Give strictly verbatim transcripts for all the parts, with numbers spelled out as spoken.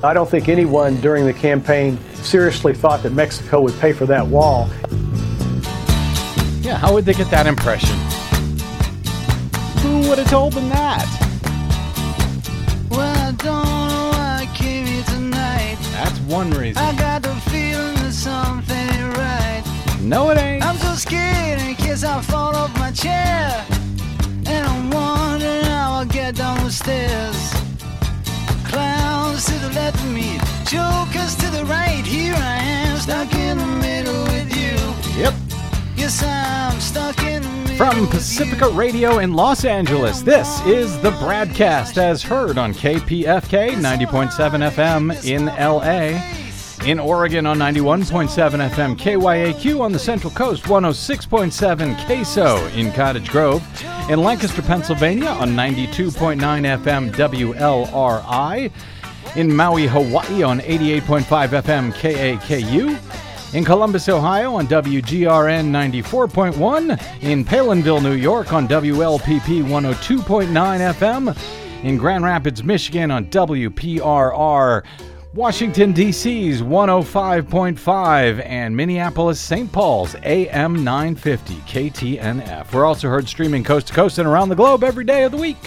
I don't think anyone during the campaign seriously thought that Mexico would pay for that wall. Yeah, how would they get that impression? Who would have told them that? Well, I don't know why I came here tonight. That's one reason. I got the feeling that something ain't right. No, it ain't. I'm so scared in case I fall off my chair. And I'm wondering how I'll get down the stairs. Clowns to the left of me, jokers to the right. Here I am, stuck in the middle with you. Yep. Yes, I'm stuck in the middle. From Pacifica Radio in Los Angeles, this is the Bradcast, as heard on K P F K ninety point seven F M in L A. In Oregon on ninety-one point seven F M K Y A Q, on the Central Coast one oh six point seven K S O in Cottage Grove. In Lancaster, Pennsylvania on ninety-two point nine F M W L R I. In Maui, Hawaii on eighty-eight point five F M K A K U. In Columbus, Ohio on W G R N ninety-four point one. In Palinville, New York on W L P P one oh two point nine F M. In Grand Rapids, Michigan on W P R R. Washington, D C's one oh five point five, and Minneapolis, Saint Paul's A M nine fifty K T N F. We're also heard streaming coast to coast and around the globe every day of the week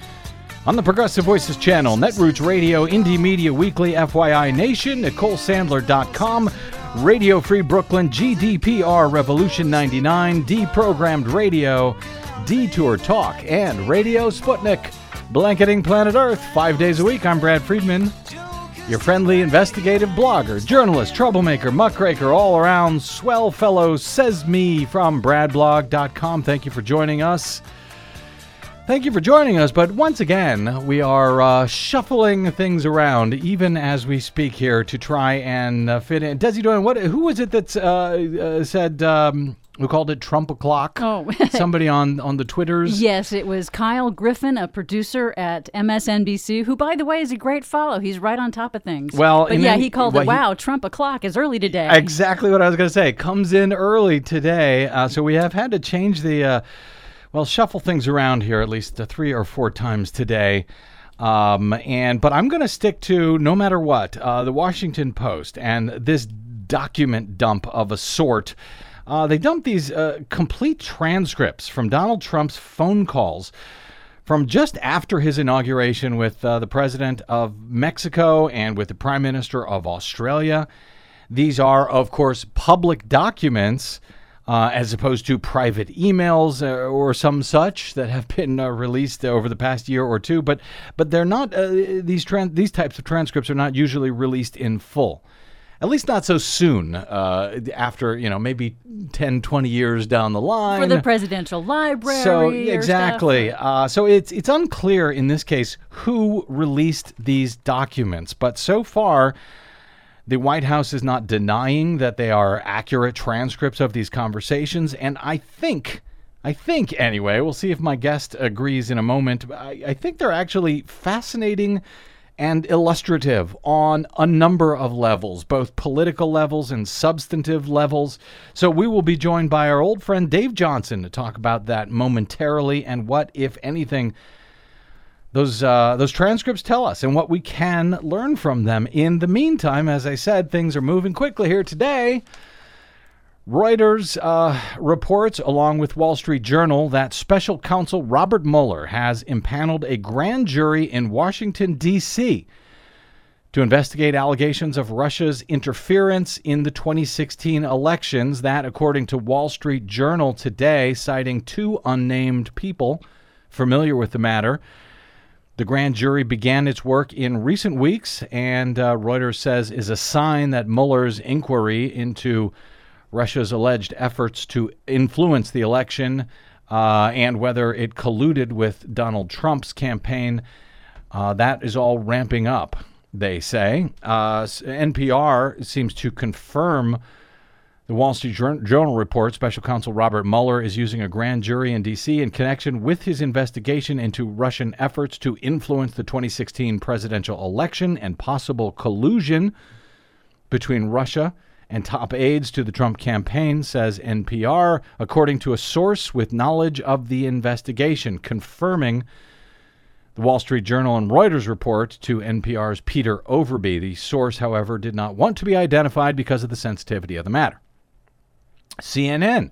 on the Progressive Voices channel, Netroots Radio, Indie Media Weekly, F Y I Nation, Nicole Sandler dot com, Radio Free Brooklyn, G D P R Revolution ninety-nine, Deprogrammed Radio, Detour Talk, and Radio Sputnik. Blanketing planet Earth five days a week. I'm Brad Friedman, your friendly investigative blogger, journalist, troublemaker, muckraker, all around swell fellow, says me from brad blog dot com. Thank you for joining us. Thank you for joining us, but once again, we are uh, shuffling things around, even as we speak here, to try and uh, fit in. Desi Doyen, what? Who was it that uh, uh, said, um, who called it Trump o'clock? Oh. Somebody on, on the Twitters? Yes, it was Kyle Griffin, a producer at M S N B C, who, by the way, is a great follow. He's right on top of things. Well, but yeah, then, he called well, it, wow, he, Trump o'clock is early today. Exactly what I was going to say. Comes in early today. Uh, so we have had to change the... Uh, Well, shuffle things around here at least uh, three or four times today. Um, and but I'm going to stick to, no matter what, uh, the Washington Post and this document dump of a sort. Uh, they dumped these uh, complete transcripts from Donald Trump's phone calls from just after his inauguration with uh, the president of Mexico and with the prime minister of Australia. These are, of course, public documents, Uh, as opposed to private emails uh, or some such that have been uh, released over the past year or two. But but they're not uh, these tran- these types of transcripts are not usually released in full, at least not so soon. Uh, after you know maybe ten, twenty years down the line for the presidential library. So or exactly. stuff. Uh, so it's it's unclear in this case who released these documents, but so far, the White House is not denying that they are accurate transcripts of these conversations, and I think, I think anyway, we'll see if my guest agrees in a moment, I, I think they're actually fascinating and illustrative on a number of levels, both political levels and substantive levels. So we will be joined by our old friend Dave Johnson to talk about that momentarily and what, if anything, Those uh, those transcripts tell us and what we can learn from them. In the meantime, as I said, things are moving quickly here today. Reuters uh, reports, along with Wall Street Journal, that special counsel Robert Mueller has impaneled a grand jury in Washington, D C to investigate allegations of Russia's interference in the twenty sixteen elections. That, according to Wall Street Journal today, citing two unnamed people familiar with the matter. The grand jury began its work in recent weeks, and uh, Reuters says is a sign that Mueller's inquiry into Russia's alleged efforts to influence the election uh, and whether it colluded with Donald Trump's campaign, uh, that is all ramping up, they say. Uh, N P R seems to confirm the Wall Street Journal report. Special counsel Robert Mueller is using a grand jury in D C in connection with his investigation into Russian efforts to influence the twenty sixteen presidential election and possible collusion between Russia and top aides to the Trump campaign, says N P R, according to a source with knowledge of the investigation, confirming The Wall Street Journal and Reuters report to N P R's Peter Overby. The source, however, did not want to be identified because of the sensitivity of the matter. C N N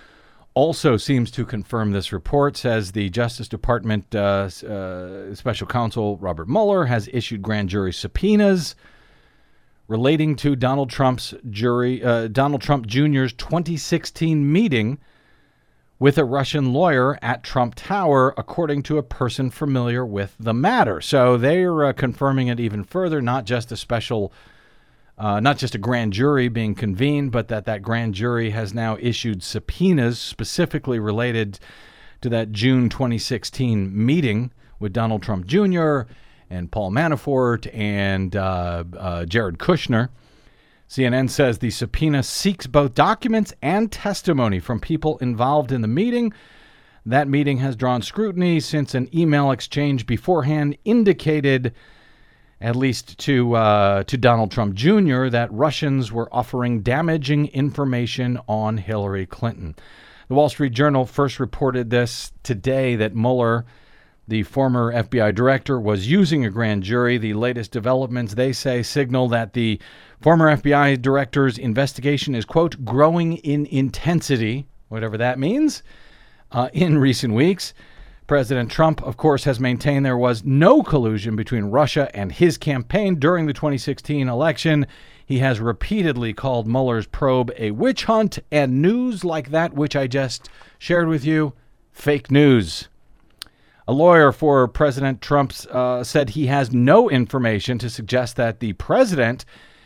also seems to confirm this report, says the Justice Department uh, uh, Special Counsel Robert Mueller has issued grand jury subpoenas relating to Donald Trump's jury, uh, Donald Trump Junior's twenty sixteen meeting with a Russian lawyer at Trump Tower, according to a person familiar with the matter. So they're uh, confirming it even further, not just a special, uh, not just a grand jury being convened, but that that grand jury has now issued subpoenas specifically related to that June twenty sixteen meeting with Donald Trump Junior and Paul Manafort and uh, uh, Jared Kushner. C N N says the subpoena seeks both documents and testimony from people involved in the meeting. That meeting has drawn scrutiny since an email exchange beforehand indicated, at least to uh, to Donald Trump Junior, that Russians were offering damaging information on Hillary Clinton. The Wall Street Journal first reported this today, that Mueller, the former F B I director, was using a grand jury. The latest developments, they say, signal that the former F B I director's investigation is, quote, growing in intensity, whatever that means, uh, in recent weeks. President Trump, of course, has maintained there was no collusion between Russia and his campaign during the twenty sixteen election. He has repeatedly called Mueller's probe a witch hunt, and news like that which I just shared with you, fake news. A lawyer for President Trump uh, said he has no information to suggest that the president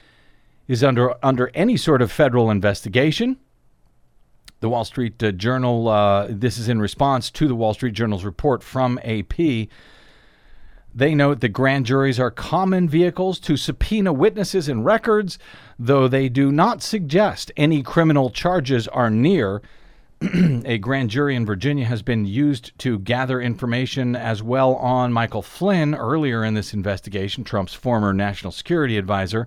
is under under any sort of federal investigation. The Wall Street uh, Journal, uh, this is in response to the Wall Street Journal's report from A P. They note that grand juries are common vehicles to subpoena witnesses and records, though they do not suggest any criminal charges are near. A grand jury in Virginia has been used to gather information as well on Michael Flynn earlier in this investigation, Trump's former national security advisor.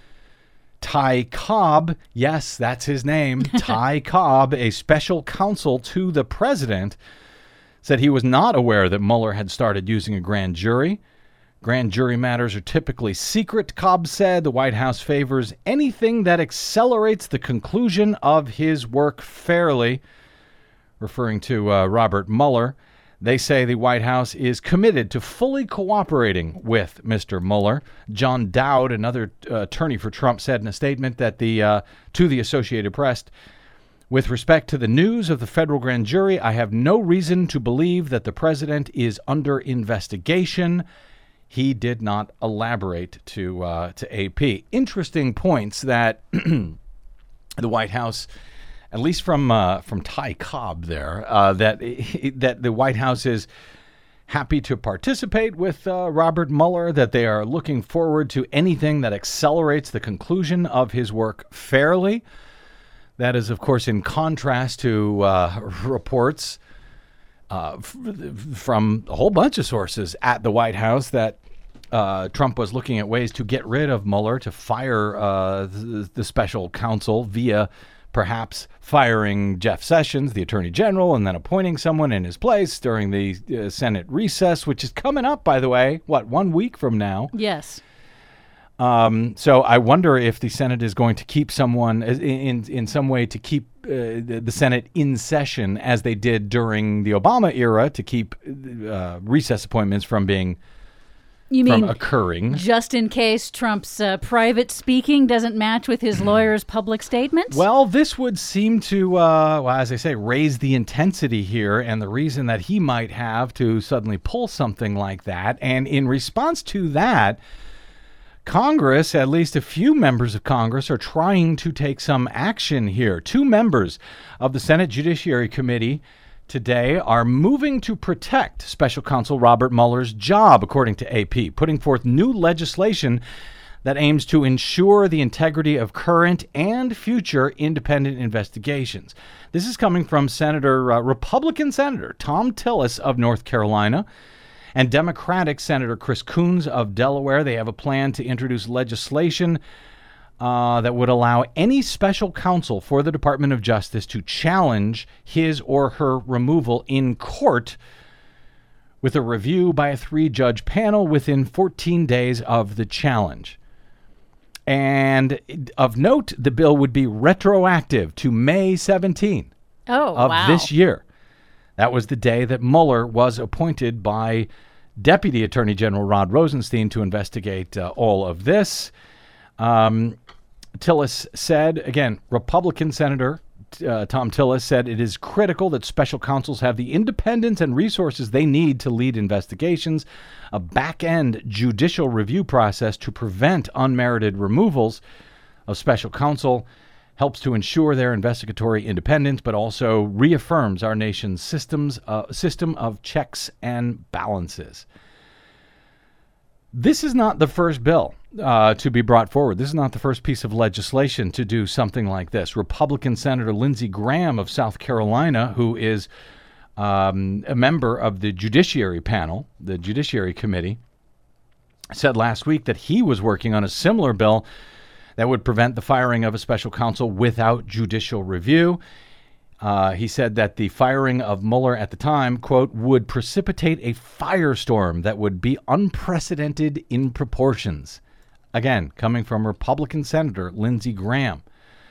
Ty Cobb, yes, that's his name, Ty Cobb, a special counsel to the president, said he was not aware that Mueller had started using a grand jury. Grand jury matters are typically secret, Cobb said. The White House favors anything that accelerates the conclusion of his work fairly, referring to uh, Robert Mueller. They say the White House is committed to fully cooperating with Mister Mueller. John Dowd, another uh, attorney for Trump, said in a statement that the uh, to the Associated Press, with respect to the news of the federal grand jury, I have no reason to believe that the president is under investigation. He did not elaborate to uh, to A P. Interesting points that the White House, at least from uh, from Ty Cobb there, uh, that that the White House is happy to participate with uh, Robert Mueller, that they are looking forward to anything that accelerates the conclusion of his work fairly. That is, of course, in contrast to uh, reports uh, f- from a whole bunch of sources at the White House that uh, Trump was looking at ways to get rid of Mueller, to fire uh, the, the special counsel via perhaps firing Jeff Sessions, the Attorney General, and then appointing someone in his place during the uh, Senate recess, which is coming up, by the way, what, one week from now? Yes. Um, so I wonder if the Senate is going to keep someone in in, in some way to keep uh, the, the Senate in session, as they did during the Obama era, to keep uh, recess appointments from being You from mean occurring. just in case Trump's uh, private speaking doesn't match with his lawyer's public statements? Well, this would seem to, uh, well, as I say, raise the intensity here, and the reason that he might have to suddenly pull something like that. And in response to that, Congress, at least a few members of Congress, are trying to take some action here. Two members of the Senate Judiciary Committee today are moving to protect Special Counsel Robert Mueller's job, according to A P, putting forth new legislation that aims to ensure the integrity of current and future independent investigations. This is coming from Senator, uh, Republican Senator Thom Tillis of North Carolina and Democratic Senator Chris Coons of Delaware. They have a plan to introduce legislation Uh, that would allow any special counsel for the Department of Justice to challenge his or her removal in court with a review by a three-judge panel within fourteen days of the challenge. And of note, the bill would be retroactive to May seventeenth Oh, of wow. this year. That was the day that Mueller was appointed by Deputy Attorney General Rod Rosenstein to investigate uh, all of this. Um, Tillis said, again, Republican Senator uh, Tom Tillis said it is critical that special counsels have the independence and resources they need to lead investigations, a back-end judicial review process to prevent unmerited removals of special counsel helps to ensure their investigatory independence, but also reaffirms our nation's systems uh, system of checks and balances. This is not the first bill uh, to be brought forward. This is not the first piece of legislation to do something like this. Republican Senator Lindsey Graham of South Carolina, who is um, a member of the Judiciary Panel, the Judiciary Committee, said last week that he was working on a similar bill that would prevent the firing of a special counsel without judicial review. Uh, he said that the firing of Mueller at the time, quote, would precipitate a firestorm that would be unprecedented in proportions. Again, coming from Republican Senator Lindsey Graham.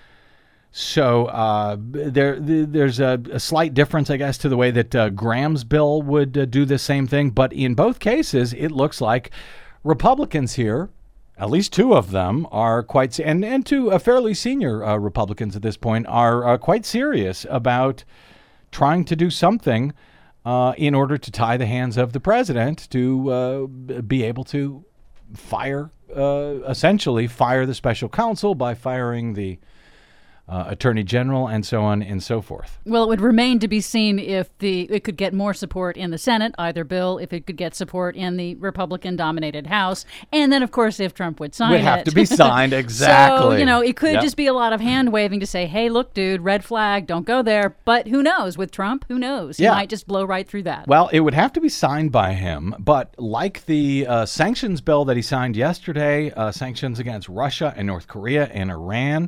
So uh, there, there's a, a slight difference, I guess, to the way that uh, Graham's bill would uh, do the same thing. But in both cases, it looks like Republicans here, at least two of them, are quite, and, and two uh, fairly senior uh, Republicans at this point, are uh, quite serious about trying to do something uh, in order to tie the hands of the president to uh, be able to fire, uh, essentially fire the special counsel by firing the Uh, attorney general, and so on and so forth. Well, it would remain to be seen if the it could get more support in the Senate, either bill, if it could get support in the Republican-dominated House, and then, of course, if Trump would sign it. Would have to be signed, exactly. So, you know, it could Yep. just be a lot of hand-waving to say, hey, look, dude, red flag, don't go there. But who knows? With Trump, who knows? He Yeah. might just blow right through that. Well, it would have to be signed by him, but like the uh, sanctions bill that he signed yesterday, uh, sanctions against Russia and North Korea and Iran,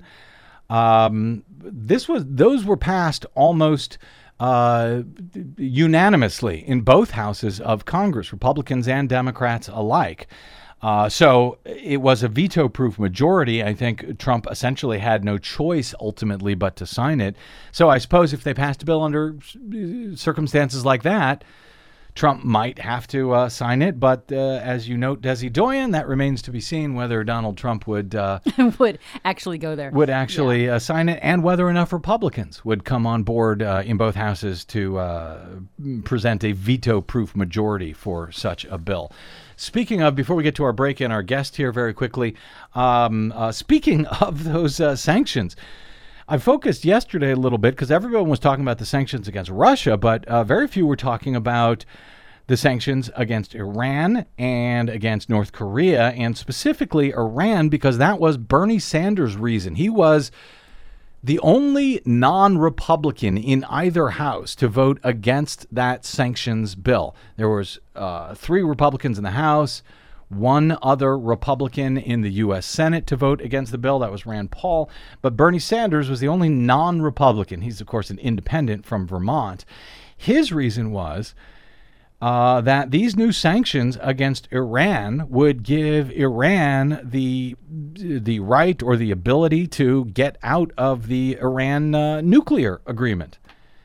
Um, this was those were passed almost uh, unanimously in both houses of Congress, Republicans and Democrats alike. Uh, so it was a veto-proof majority. I think Trump essentially had no choice ultimately but to sign it. So I suppose if they passed a bill under circumstances like that, Trump might have to uh, sign it, but uh, as you note, Desi Doyen, that remains to be seen whether Donald Trump would uh, would actually go there. would actually Yeah. uh, sign it, and whether enough Republicans would come on board uh, in both houses to uh, present a veto-proof majority for such a bill. Speaking of, before we get to our break and our guest here very quickly, um, uh, speaking of those uh, sanctions, I focused yesterday a little bit because everyone was talking about the sanctions against Russia, but uh, very few were talking about the sanctions against Iran and against North Korea, and specifically Iran, because that was Bernie Sanders' reason. He was the only non-Republican in either house to vote against that sanctions bill. There was uh, three Republicans in the House, one other Republican in the U S Senate to vote against the bill. That was Rand Paul. But Bernie Sanders was the only non-Republican. He's, of course, an independent from Vermont. His reason was uh, that these new sanctions against Iran would give Iran the the right or the ability to get out of the Iran uh, nuclear agreement.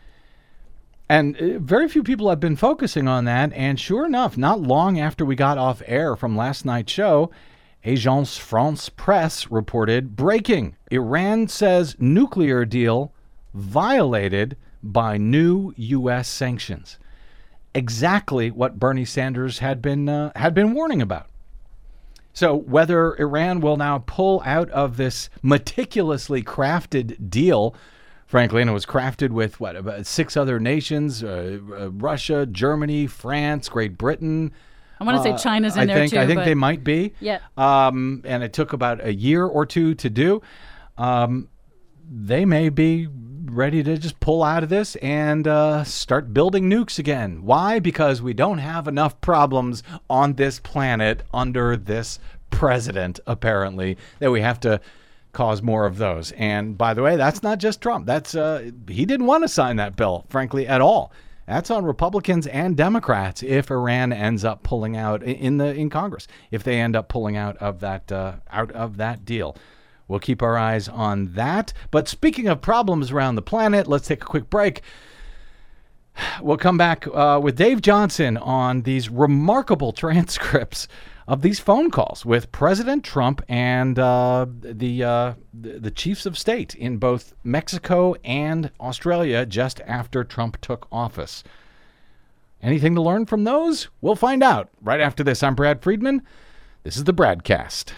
And uh, very few people have been focusing on that. And sure enough, not long after we got off air from last night's show, Agence France Presse reported, breaking, Iran says nuclear deal violated by new U S sanctions. Exactly what Bernie Sanders had been uh, had been warning about. So whether Iran will now pull out of this meticulously crafted deal, frankly, and it was crafted with, what, about six other nations, uh, uh, Russia, Germany, France, Great Britain. I want to Uh, say China's in I there, think, too. I think but they might be. Yeah. Um, and it took about a year or two to do. Um, they may be ready to just pull out of this and uh, start building nukes again. Why? Because we don't have enough problems on this planet under this president, apparently, that we have to cause more of those. And by the way, that's not just Trump. That's uh, he didn't want to sign that bill, frankly, at all. That's on Republicans and Democrats if Iran ends up pulling out in the in Congress, if they end up pulling out of that uh, out of that deal. We'll keep our eyes on that. But speaking of problems around the planet, let's take a quick break. We'll come back uh, with Dave Johnson on these remarkable transcripts of these phone calls with President Trump and uh, the, uh, the the chiefs of state in both Mexico and Australia just after Trump took office. Anything to learn from those? We'll find out right after this. I'm Brad Friedman. This is the Bradcast.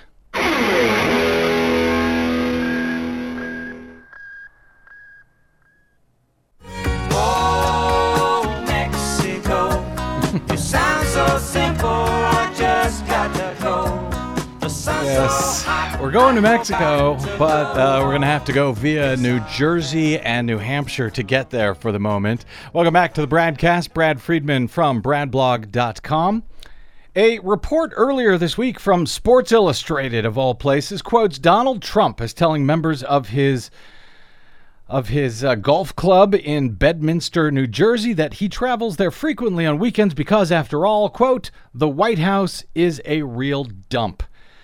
Oh, Mexico, you sound so simple, I just got to go. The sun's Yes, so hot, we're going to Mexico, but uh, we're going to have to go via New Jersey and New Hampshire to get there for the moment. Welcome back to the Bradcast. Brad Friedman from brad blog dot com. A report earlier this week from Sports Illustrated, of all places, quotes Donald Trump as telling members of his of his uh, golf club in Bedminster, New Jersey, that he travels there frequently on weekends because, after all, quote, the White House is a real dump.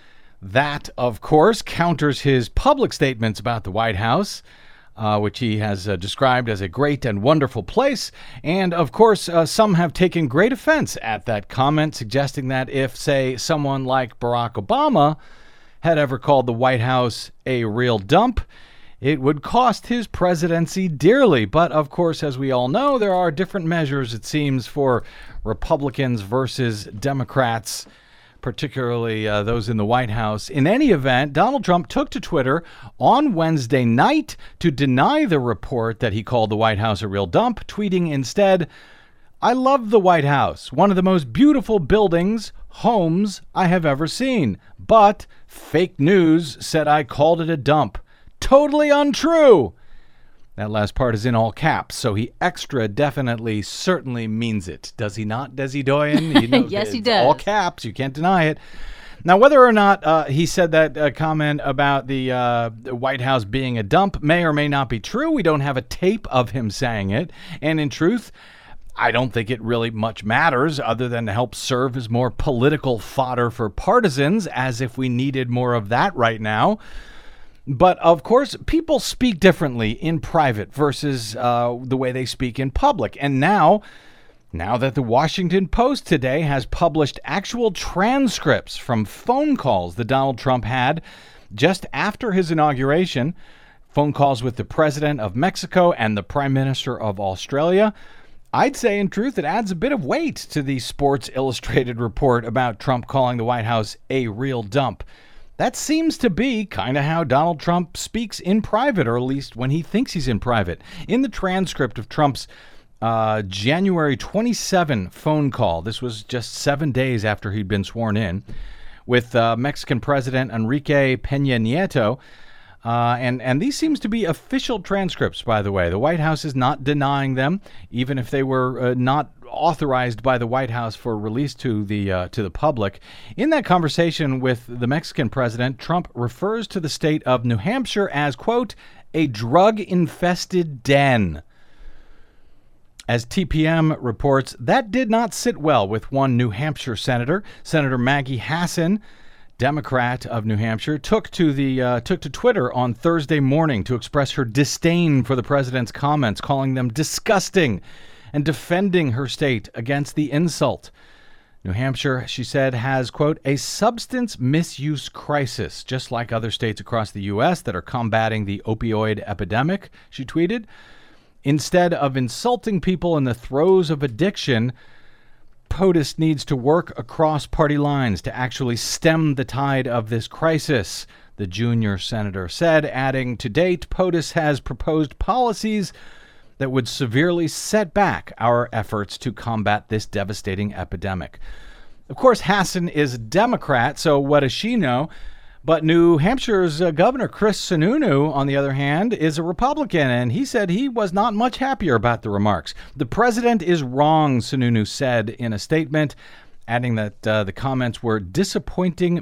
That, of course, counters his public statements about the White House, uh, which he has uh, described as a great and wonderful place. And, of course, uh, some have taken great offense at that comment, suggesting that if, say, someone like Barack Obama had ever called the White House a real dump, it would cost his presidency dearly. But, of course, as we all know, there are different measures, it seems, for Republicans versus Democrats, particularly uh, those in the White House. In any event, Donald Trump took to Twitter on Wednesday night to deny the report that he called the White House a real dump, tweeting instead, I love the White House, one of the most beautiful buildings, homes I have ever seen. But fake news said I called it a dump. Totally untrue. That last part is in all caps, so he extra definitely certainly means it. Does he not, Desi Doyen? You know, Yes, he it's does. All caps. You can't deny it. Now, whether or not uh, he said that uh, comment about the, uh, the White House being a dump may or may not be true. We don't have a tape of him saying it. And in truth, I don't think it really much matters other than to help serve as more political fodder for partisans, as if we needed more of that right now. But, of course, people speak differently in private versus uh, the way they speak in public. And now, now that the Washington Post today has published actual transcripts from phone calls that Donald Trump had just after his inauguration, phone calls with the president of Mexico and the prime minister of Australia, I'd say, in truth, it adds a bit of weight to the Sports Illustrated report about Trump calling the White House a real dump. That seems to be kind of how Donald Trump speaks in private, or at least when he thinks he's in private. In the transcript of Trump's uh, January twenty-seventh phone call, this was just seven days after he'd been sworn in, with uh, Mexican President Enrique Peña Nieto, uh, and, and these seems to be official transcripts, by the way. The White House is not denying them, even if they were uh, not authorized by the White House for release to the uh, to the public. In that conversation with the Mexican president, Trump refers to the state of New Hampshire as, quote, a drug-infested den. As T P M reports, that did not sit well with one New Hampshire senator. Senator Maggie Hassan, Democrat of New Hampshire, took to the uh, took to Twitter on Thursday morning to express her disdain for the president's comments, calling them disgusting and defending her state against the insult. New Hampshire, she said, has, quote, a substance misuse crisis, just like other states across the U S that are combating the opioid epidemic, she tweeted. Instead of insulting people in the throes of addiction, POTUS needs to work across party lines to actually stem the tide of this crisis, the junior senator said, adding, to date, POTUS has proposed policies that would severely set back our efforts to combat this devastating epidemic. Of course, Hassan is a Democrat, so what does she know? But New Hampshire's uh, Governor Chris Sununu, on the other hand, is a Republican, and he said he was not much happier about the remarks. The president is wrong, Sununu said in a statement, adding that uh, the comments were disappointing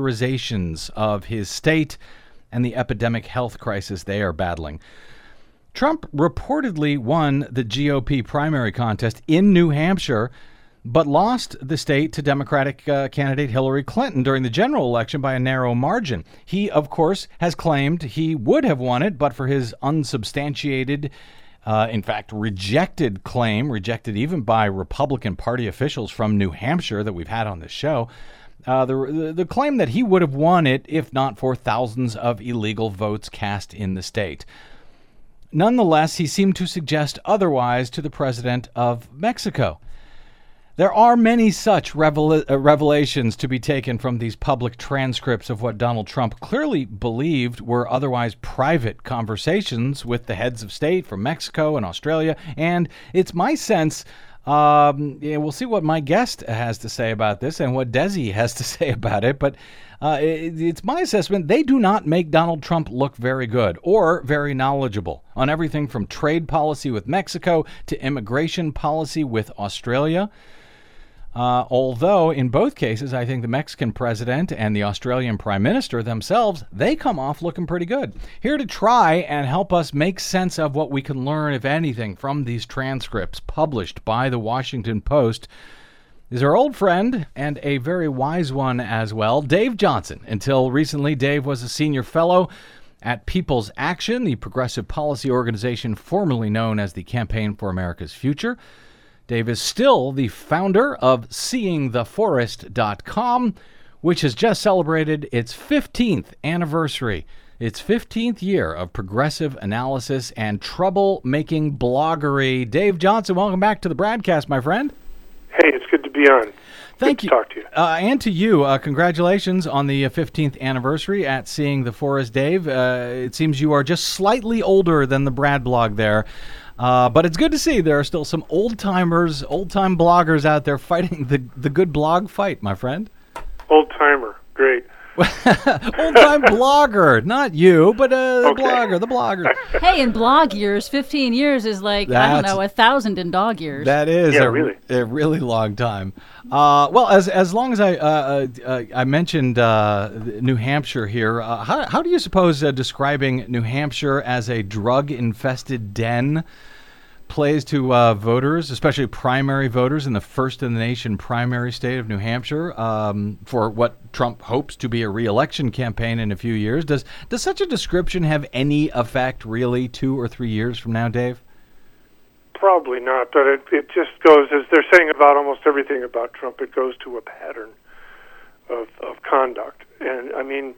mischaracterizations of his state and the epidemic health crisis they are battling. Trump reportedly won the G O P primary contest in New Hampshire, but lost the state to Democratic uh, candidate Hillary Clinton during the general election by a narrow margin. He, of course, has claimed he would have won it, but for his unsubstantiated, uh, in fact, rejected claim, rejected even by Republican Party officials from New Hampshire that we've had on this show, uh, the, the, the claim that he would have won it if not for thousands of illegal votes cast in the state. Nonetheless, he seemed to suggest otherwise to the president of Mexico. There are many such revel- uh, revelations to be taken from these public transcripts of what Donald Trump clearly believed were otherwise private conversations with the heads of state from Mexico and Australia. And it's my sense, um, yeah, we'll see what my guest has to say about this and what Desi has to say about it, but uh, it, it's my assessment they do not make Donald Trump look very good or very knowledgeable on everything from trade policy with Mexico to immigration policy with Australia. Uh, although in both cases, I think the Mexican president and the Australian prime minister themselves, they come off looking pretty good. Here to try and help us make sense of what we can learn, if anything, from these transcripts published by the Washington Post is our old friend and a very wise one as well, Dave Johnson. Until recently, Dave was a senior fellow at People's Action, the progressive policy organization formerly known as the Campaign for America's Future. Dave is still the founder of seeing the forest dot com, which has just celebrated its fifteenth anniversary, its fifteenth year of progressive analysis and trouble-making bloggery. Dave Johnson, welcome back to the broadcast, my friend. Hey, it's good to be on. Thank good you. To talk to you. Uh, and to you, uh, congratulations on the fifteenth anniversary at Seeing the Forest, Dave. Uh, it seems you are just slightly older than the Brad blog there. Uh, but it's good to see there are still some old-timers, old-time bloggers out there fighting the, the good blog fight, my friend. Old-timer, great. Old-time blogger, not you, but uh, the Okay. blogger, the blogger. Hey, in blog years, fifteen years is like, I don't That's- know, a thousand in dog years. That is Yeah, a, really. a really long time. Uh, well, as as long as I uh, uh, I mentioned uh, New Hampshire here, uh, how how do you suppose uh, describing New Hampshire as a drug-infested den plays to uh, voters, especially primary voters in the first-in-the-nation primary state of New Hampshire, um, for what Trump hopes to be a re-election campaign in a few years? Does does such a description have any effect, really, two or three years from now, Dave? Probably not, but it, it just goes, as they're saying about almost everything about Trump, it goes to a pattern of, of conduct. And, I mean,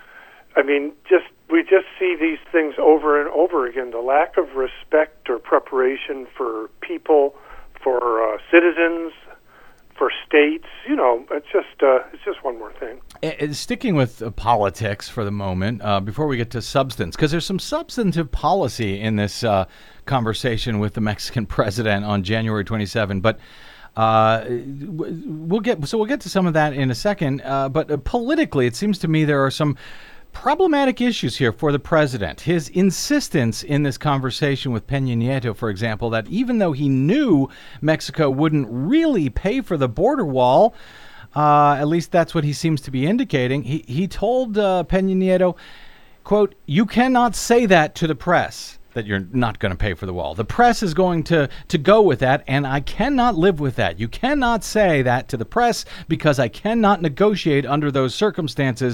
I mean, just we just see these things over and over again. The lack of respect or preparation for people, for uh, citizens, for states. You know, it's just uh, it's just one more thing. Uh, Sticking with uh, politics for the moment, uh, before we get to substance, because there's some substantive policy in this uh, conversation with the Mexican president on January twenty-seventh, but. Uh, we'll get so we'll get to some of that in a second. Uh, but uh, politically, it seems to me there are some problematic issues here for the president. His insistence in this conversation with Peña Nieto, for example, that even though he knew Mexico wouldn't really pay for the border wall, uh, at least that's what he seems to be indicating. He he told uh, Peña Nieto, quote, "You cannot say that to the press, that you're not going to pay for the wall. The press is going to, to go with that, and I cannot live with that. You cannot say that to the press because I cannot negotiate under those circumstances."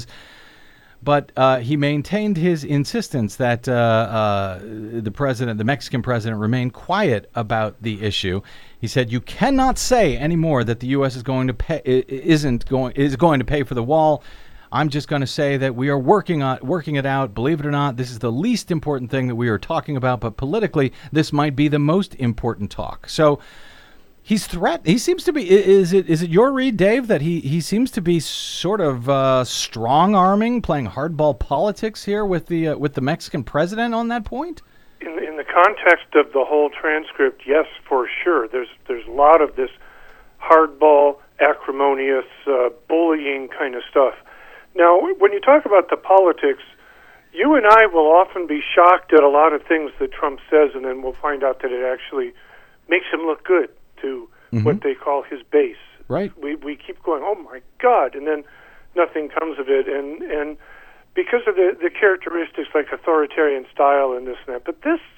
But uh, he maintained his insistence that uh, uh, the president, the Mexican president, remain quiet about the issue. He said, "You cannot say anymore that the U S is going to pay, isn't going is going to pay for the wall. I'm just going to say that we are working on working it out. Believe it or not, this is the least important thing that we are talking about, but politically, this might be the most important talk." So he's threat. He seems to be. Is it is it your read, Dave, that he, he seems to be sort of uh, strong arming, playing hardball politics here with the uh, with the Mexican president on that point? In, in the context of the whole transcript, yes, for sure. There's there's a lot of this hardball, acrimonious, uh, bullying kind of stuff. Now, when you talk about the politics, you and I will often be shocked at a lot of things that Trump says, and then we'll find out that it actually makes him look good to mm-hmm. what they call his base. Right. We we keep going, oh my God, and then nothing comes of it, and and because of the the characteristics like authoritarian style and this and that. But this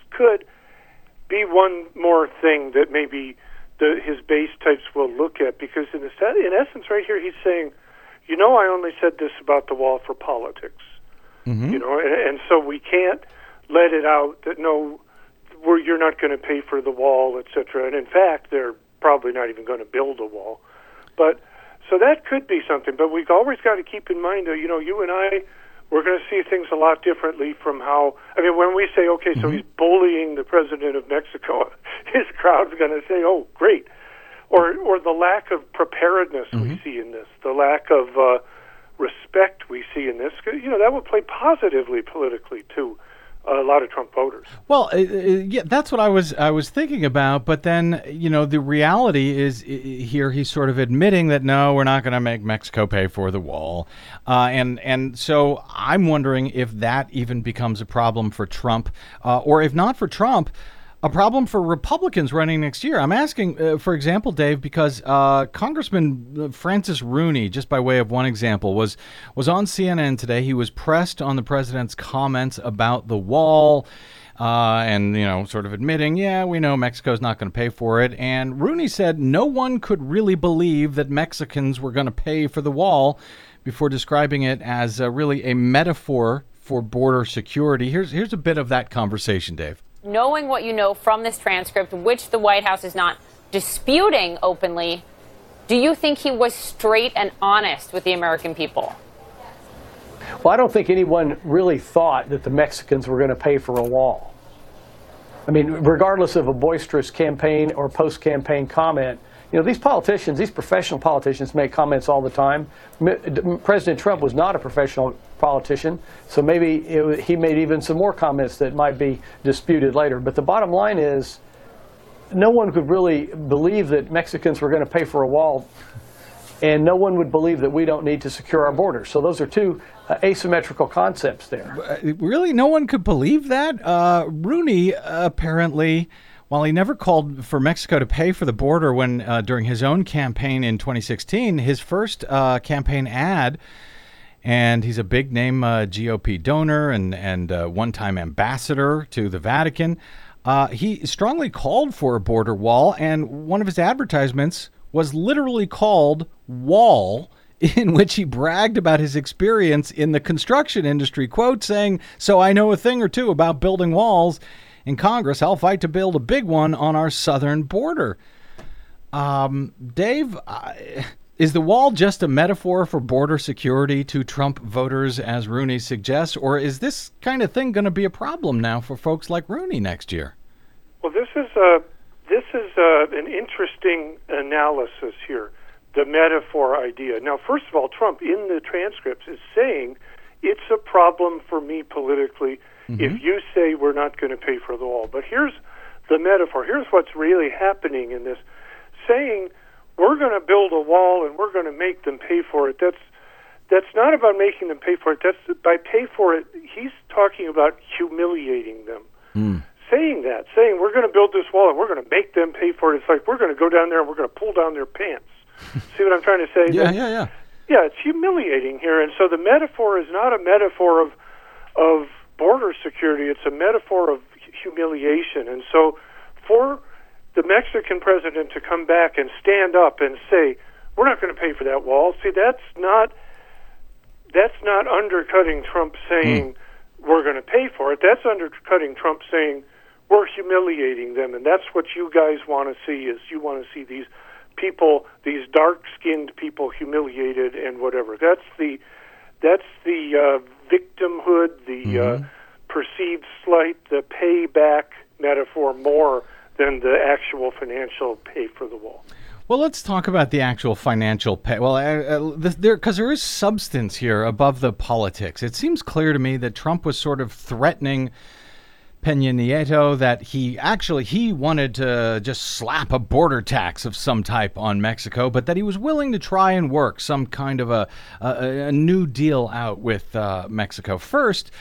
could be one more thing that maybe the, his base types will look at, because in, the, in essence right here he's saying, you know, I only said this about the wall for politics. Mm-hmm. You know, and, and so we can't let it out that, no, we're, you're not going to pay for the wall, et cetera. And in fact, they're probably not even going to build a wall. But so that could be something. But we've always got to keep in mind, uh, you know, you and I, we're going to see things a lot differently from how, I mean, when we say, okay, so mm-hmm. he's bullying the president of Mexico, his crowd's going to say, oh, great. Or or the lack of preparedness mm-hmm. we see in this, the lack of uh, respect we see in this, you know, that would play positively politically to a lot of Trump voters. Well, uh, yeah, that's what I was I was thinking about. But then, you know, the reality is uh, here he's sort of admitting that, no, we're not going to make Mexico pay for the wall. Uh, and and so I'm wondering if that even becomes a problem for Trump, uh, or if not for Trump, a problem for Republicans running next year. I'm asking, uh, for example, Dave, because uh, Congressman Francis Rooney, just by way of one example, was was on C N N today. He was pressed on the president's comments about the wall, uh, and, you know, sort of admitting, yeah, we know Mexico's not going to pay for it. And Rooney said no one could really believe that Mexicans were going to pay for the wall, before describing it as uh, really a metaphor for border security. Here's here's a bit of that conversation, Dave. Knowing what you know from this transcript, which the White House is not disputing openly, do you think he was straight and honest with the American people? Well, I don't think anyone really thought that the Mexicans were going to pay for a wall. I mean, regardless of a boisterous campaign or post-campaign comment, you know, these politicians, these professional politicians make comments all the time. President Trump was not a professional politician, so maybe it, he made even some more comments that might be disputed later. But the bottom line is, no one could really believe that Mexicans were going to pay for a wall, and no one would believe that we don't need to secure our borders. So those are two uh, asymmetrical concepts there. Really? No one could believe that? Uh, Rooney uh, apparently... While he never called for Mexico to pay for the border when uh, during his own campaign in twenty sixteen, his first uh, campaign ad, and he's a big name uh, G O P donor and, and uh, one-time ambassador to the Vatican, uh, he strongly called for a border wall, and one of his advertisements was literally called Wall, in which he bragged about his experience in the construction industry, quote, saying, "So I know a thing or two about building walls. In Congress, I'll fight to build a big one on our southern border." Um, Dave, uh, is the wall just a metaphor for border security to Trump voters, as Rooney suggests, or is this kind of thing going to be a problem now for folks like Rooney next year? Well, this is uh, this is uh, an interesting analysis here, the metaphor idea. Now, first of all, Trump in the transcripts is saying it's a problem for me politically if you say we're not going to pay for the wall. But here's the metaphor. Here's what's really happening in this. Saying we're going to build a wall and we're going to make them pay for it, that's that's not about making them pay for it. That's by pay for it, he's talking about humiliating them. Mm. Saying that, saying we're going to build this wall and we're going to make them pay for it, it's like we're going to go down there and we're going to pull down their pants. See what I'm trying to say? Yeah, that, yeah, yeah. Yeah, it's humiliating here. And so the metaphor is not a metaphor of of border security, it's a metaphor of humiliation. And so for the Mexican president to come back and stand up and say, we're not going to pay for that wall, see, that's not that's not undercutting Trump saying mm. we're going to pay for it. That's undercutting Trump saying we're humiliating them. And that's what you guys want to see, is you want to see these people, these dark-skinned people humiliated and whatever. That's the That's the uh, victimhood, the mm-hmm. uh, perceived slight, the payback metaphor more than the actual financial pay for the wall. Well, let's talk about the actual financial pay. Well, uh, uh, there because there is substance here above the politics. It seems clear to me that Trump was sort of threatening Peña Nieto that he actually he wanted to just slap a border tax of some type on Mexico, but that he was willing to try and work some kind of a a, a new deal out with uh, Mexico. First,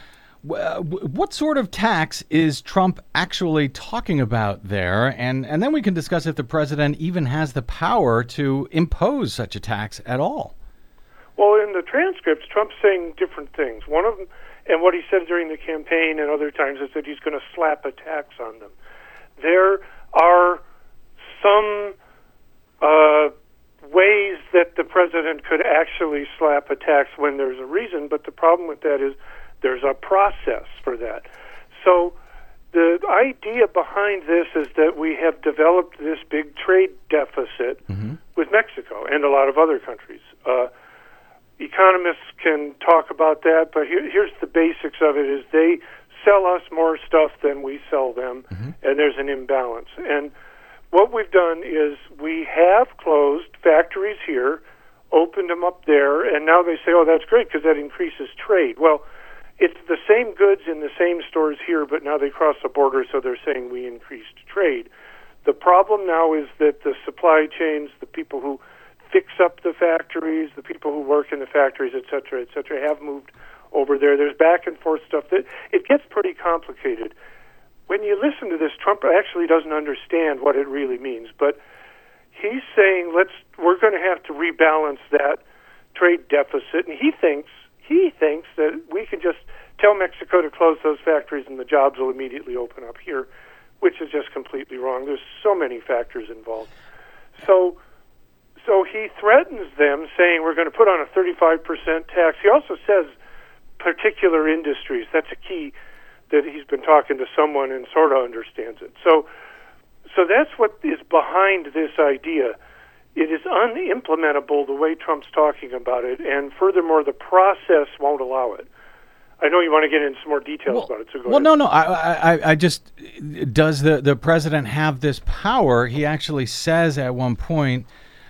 what sort of tax is Trump actually talking about there? And and then we can discuss if the president even has the power to impose such a tax at all. Well, in the transcripts, Trump's saying different things. One of them, And what he said during the campaign and other times is that he's going to slap a tax on them. There are some uh, ways that the president could actually slap a tax when there's a reason, but the problem with that is there's a process for that. So the idea behind this is that we have developed this big trade deficit mm-hmm. with Mexico and a lot of other countries. Uh, economists can talk about that, but here, here's the basics of it: is they sell us more stuff than we sell them, mm-hmm. and there's an imbalance. And what we've done is we have closed factories here, opened them up there, and now they say, oh, that's great because that increases trade. Well, it's the same goods in the same stores here, but now they cross the border, so they're saying we increased trade. The problem now is that the supply chains, the people who fix up the factories, the people who work in the factories, et cetera, et cetera, have moved over there. There's back and forth stuff. That it gets pretty complicated. When you listen to this, Trump actually doesn't understand what it really means, but he's saying let's we're going to have to rebalance that trade deficit, and he thinks he thinks that we can just tell Mexico to close those factories and the jobs will immediately open up here, which is just completely wrong. There's so many factors involved. So so he threatens them, saying we're going to put on a thirty-five percent tax. He also says particular industries. That's a key that he's been talking to someone and sort of understands it. So so that's what is behind this idea. It is unimplementable the way Trump's talking about it, and furthermore, the process won't allow it. I know you want to get into some more details well, about it, so go well, ahead. no, no. I, I, I just, does the, the president have this power? He actually says at one point,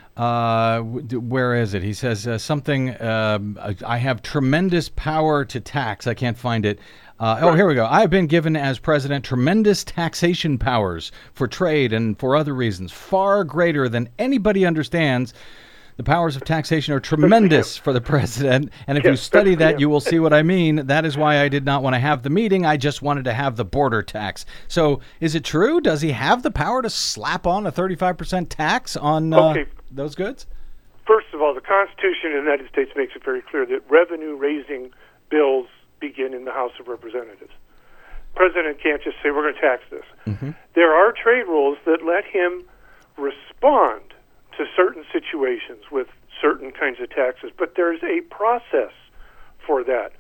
uh, where is it? He says uh, something, uh, I have tremendous power to tax. I can't find it. Uh, oh, here we go. I have been given as president tremendous taxation powers for trade and for other reasons, far greater than anybody understands. The powers of taxation are tremendous for the president. And if yes, you study that, you will see what I mean. That is why I did not want to have the meeting. I just wanted to have the border tax. So is it true? Does he have the power to slap on a thirty-five percent tax on uh, okay. those goods? First of all, the Constitution of the United States makes it very clear that revenue-raising bills begin in the House of Representatives. The president can't just say, we're going to tax this. Mm-hmm. There are trade rules that let him respond to certain situations with certain kinds of taxes, but there's a process for that.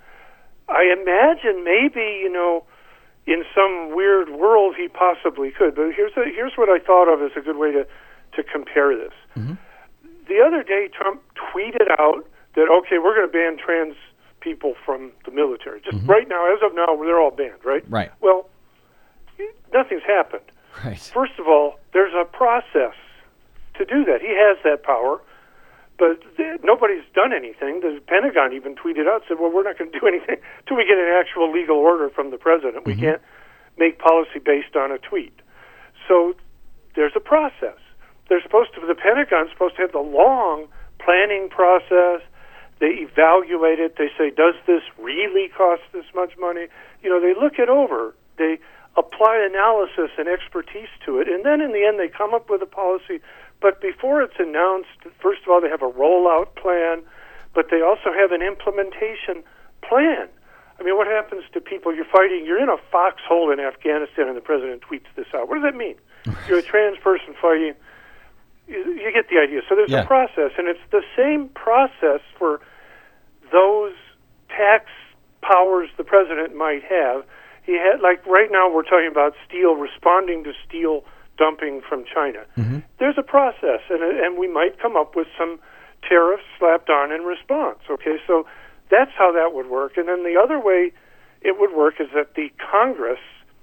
I imagine maybe, you know, in some weird world he possibly could, but here's a, here's what I thought of as a good way to, to compare this. Mm-hmm. The other day, Trump tweeted out that, okay, we're going to ban trans people from the military. Just mm-hmm. right now, as of now, they're all banned, right? Right. Well, nothing's happened. Right. First of all, there's a process to do that. He has that power, but th- nobody's done anything. The Pentagon even tweeted out, said, well, we're not going to do anything until we get an actual legal order from the president. Mm-hmm. We can't make policy based on a tweet. So there's a process. They're supposed to, the Pentagon's supposed to have the long planning process. They evaluate it. They say, does this really cost this much money? You know, they look it over. They apply analysis and expertise to it. And then in the end, they come up with a policy. But before it's announced, first of all, they have a rollout plan, but they also have an implementation plan. I mean, what happens to people? You're fighting, you're in a foxhole in Afghanistan, and the president tweets this out. What does that mean? You're a trans person fighting. You, you get the idea. So there's yeah. a process, and it's the same process for those tax powers the president might have. He had, like right now we're talking about steel, responding to steel dumping from China. Mm-hmm. There's a process, and and we might come up with some tariffs slapped on in response. Okay, so that's how that would work. And then the other way it would work is that the Congress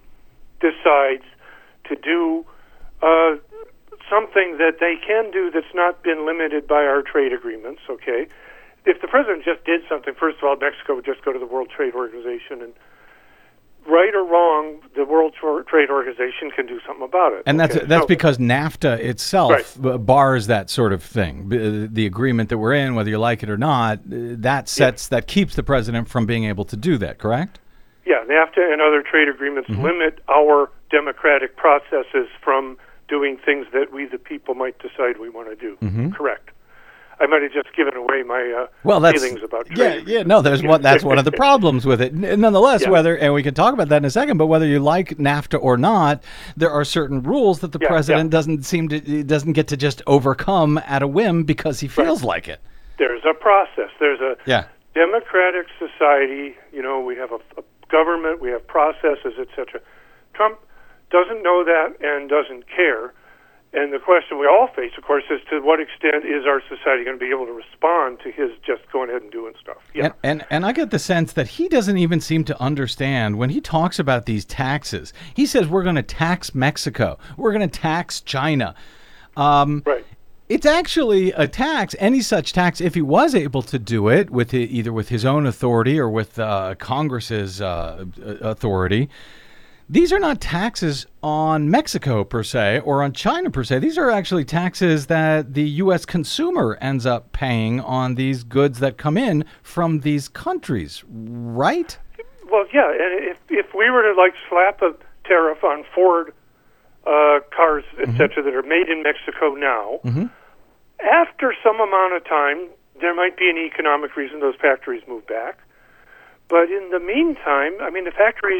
decides to do uh, something that they can do that's not been limited by our trade agreements. Okay, if the president just did something, first of all, Mexico would just go to the World Trade Organization, and right or wrong, the World Trade Organization can do something about it. And that's okay? that's so, because NAFTA itself right. bars that sort of thing. The agreement that we're in, whether you like it or not, that sets yes. that keeps the president from being able to do that, correct? Yeah, NAFTA and other trade agreements mm-hmm. limit our democratic processes from doing things that we, the people, might decide we want to do. Mm-hmm. Correct. I might have just given away my uh, well, that's, feelings about yeah, trade. yeah. No, there's one. That's one of the problems with it. N- Nonetheless, Yeah. whether and we can talk about that in a second. But whether you like NAFTA or not, there are certain rules that the Yeah, president yeah. doesn't seem to doesn't get to just overcome at a whim because he feels like it. There's a process. There's a Yeah. democratic society. You know, we have a, a government, we have processes, et cetera. Trump doesn't know that and doesn't care. And the question we all face, of course, is to what extent is our society going to be able to respond to his just going ahead and doing stuff? Yeah. And, and and I get the sense that he doesn't even seem to understand when he talks about these taxes. He says we're going to tax Mexico, we're going to tax China. Um, right. It's actually a tax, any such tax, if he was able to do it with the, either with his own authority or with uh, Congress's uh, authority. These are not taxes on Mexico per se or on China per se. These are actually taxes that the U S consumer ends up paying on these goods that come in from these countries, right? Well, yeah, and if if we were to like slap a tariff on Ford uh, cars, et Mm-hmm. cetera, that are made in Mexico now, Mm-hmm. after some amount of time, there might be an economic reason those factories move back. But in the meantime, I mean, the factories.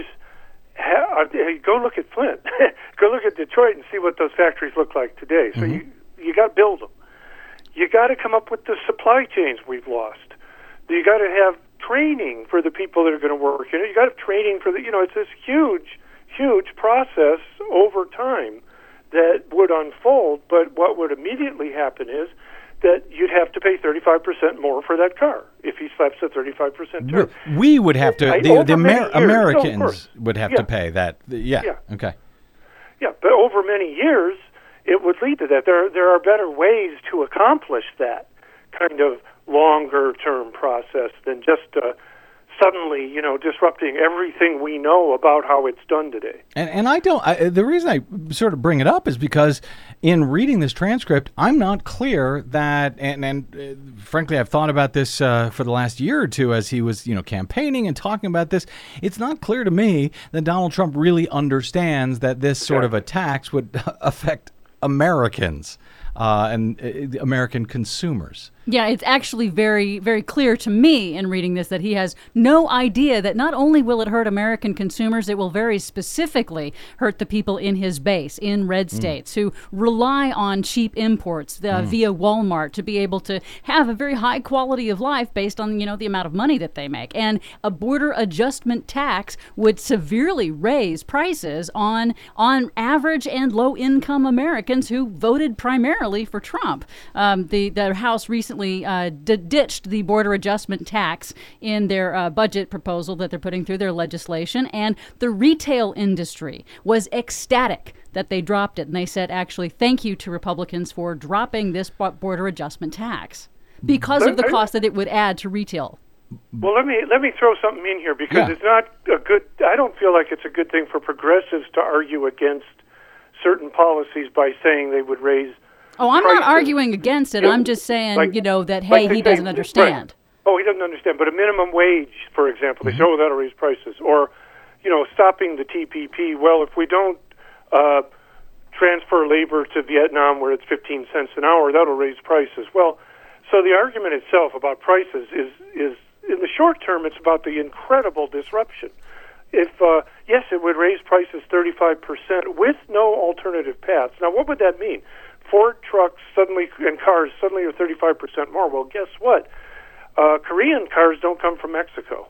Ha- uh, go look at Flint. Go look at Detroit and see what those factories look like today. So Mm-hmm. you you got to build them. You got to come up with the supply chains we've lost. You got to have training for the people that are going to work. You know, you got to have training for the. You know, it's this huge, huge process over time that would unfold. But what would immediately happen is that you'd have to pay thirty-five percent more for that car if he slaps a thirty-five percent tariff. We would have to, I- the, over the many Amer- years. Oh, of Americans course. would have Yeah. to pay that. Yeah. Yeah. Okay. Yeah, but over many years, it would lead to that. There, there are better ways to accomplish that kind of longer-term process than just uh, suddenly, you know, disrupting everything we know about how it's done today. And and I don't. I, the reason I sort of bring it up is because in reading this transcript, I'm not clear that. And and uh, frankly, I've thought about this uh, for the last year or two as he was, you know, campaigning and talking about this. It's not clear to me that Donald Trump really understands that this sort of a tax would affect Americans uh, and uh, American consumers. Yeah, it's actually very, very clear to me in reading this that he has no idea that not only will it hurt American consumers, it will very specifically hurt the people in his base, in red states, who rely on cheap imports uh, via Walmart to be able to have a very high quality of life based on, you know, the amount of money that they make. And a border adjustment tax would severely raise prices on, on average and low-income Americans who voted primarily for Trump. Um, the, the House recently Uh, d- ditched the border adjustment tax in their uh, budget proposal that they're putting through their legislation, and the retail industry was ecstatic that they dropped it. And they said, actually, thank you to Republicans for dropping this bo- border adjustment tax because of the But I- cost that it would add to retail. Well, let me let me throw something in here because Yeah. it's not a good. I don't feel like it's a good thing for progressives to argue against certain policies by saying they would raise. Oh, I'm prices. not arguing against it. Yeah, I'm just saying, like- you know, that, like hey, they he say- doesn't understand. Right. Oh, he doesn't understand. But a minimum wage, for example, they say, oh, that'll raise prices. Or, you know, stopping the T P P. Well, if we don't uh, transfer labor to Vietnam where it's fifteen cents an hour, that'll raise prices. Well, so the argument itself about prices is, is in the short term, it's about the incredible disruption. If, uh, yes, it would raise prices thirty-five percent with no alternative paths. Now, what would that mean? Ford trucks suddenly and cars suddenly are thirty-five percent more. Well, guess what? Uh, Korean cars don't come from Mexico.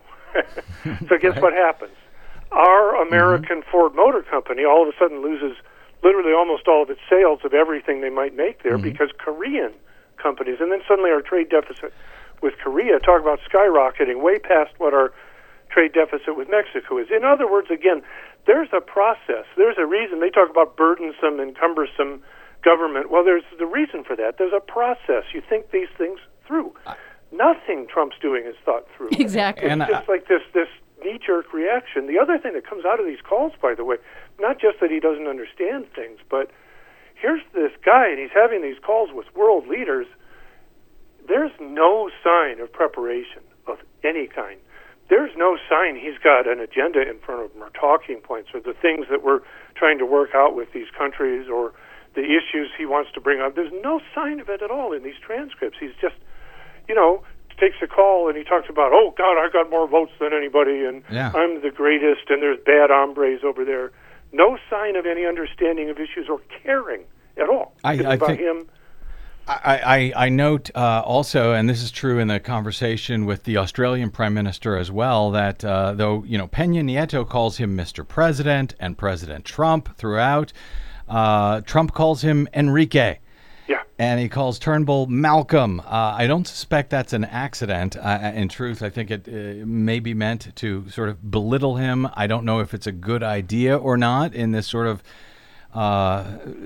So guess Right. what happens? Our American mm-hmm. Ford Motor Company all of a sudden loses literally almost all of its sales of everything they might make there mm-hmm. because Korean companies, and then suddenly our trade deficit with Korea, talk about skyrocketing way past what our trade deficit with Mexico is. In other words, again, there's a process. There's a reason. They talk about burdensome and cumbersome government. Well, there's the reason for that. There's a process. You think these things through. Nothing Trump's doing is thought through. Exactly. And It's just I- like this, this knee-jerk reaction. The other thing that comes out of these calls, by the way, not just that he doesn't understand things, but here's this guy, and he's having these calls with world leaders. There's no sign of preparation of any kind. There's no sign he's got an agenda in front of him or talking points or the things that we're trying to work out with these countries or the issues he wants to bring up. There's no sign of it at all in these transcripts. He's just, you know, takes a call and he talks about, oh, God, I got more votes than anybody, and Yeah. I'm the greatest, and there's bad hombres over there. No sign of any understanding of issues or caring at all. I- It's I about think- him. I, I, I note uh, also, and this is true in the conversation with the Australian Prime Minister as well, that uh, though, you know, Peña Nieto calls him Mister President and President Trump throughout, uh, Trump calls him Enrique. Yeah. And he calls Turnbull Malcolm. Uh, I don't suspect that's an accident. Uh, in truth, I think it uh, may be meant to sort of belittle him. I don't know if it's a good idea or not in this sort of uh,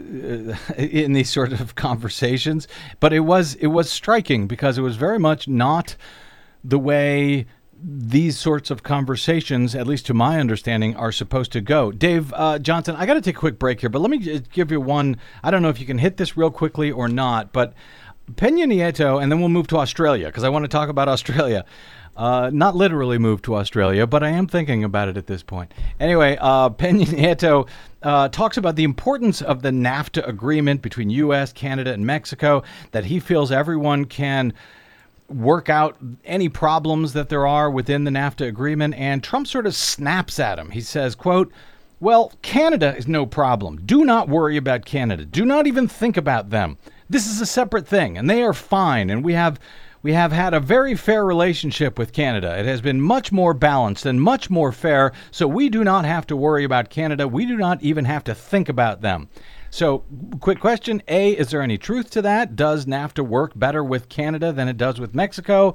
in these sort of conversations. But it was it was striking because it was very much not the way these sorts of conversations, at least to my understanding, are supposed to go. Dave uh, Johnson, I got to take a quick break here, but let me j- give you one. I don't know if you can hit this real quickly or not, but Peña Nieto, and then we'll move to Australia because I want to talk about Australia. Uh, not literally move to Australia, but I am thinking about it at this point. Anyway, uh, Peña Nieto uh, talks about the importance of the NAFTA agreement between U S, Canada, and Mexico, that he feels everyone can work out any problems that there are within the NAFTA agreement, and Trump sort of snaps at him. He says, quote, well, Canada is no problem. Do not worry about Canada. Do not even think about them. This is a separate thing, and they are fine, and we have we have had a very fair relationship with Canada. It has been much more balanced and much more fair, so we do not have to worry about Canada. We do not even have to think about them. So, quick question. A, is there any truth to that? Does NAFTA work better with Canada than it does with Mexico?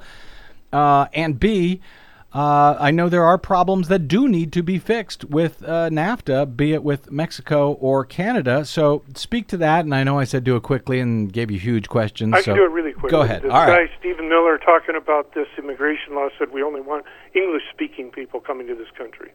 Uh, and B, uh, I know there are problems that do need to be fixed with uh, NAFTA, be it with Mexico or Canada. So, speak to that. And I know I said do it quickly and gave you huge questions. I so can do it really quickly. Go ahead. This All guy, right. Stephen Miller, talking about this immigration law, said we only want English-speaking people coming to this country.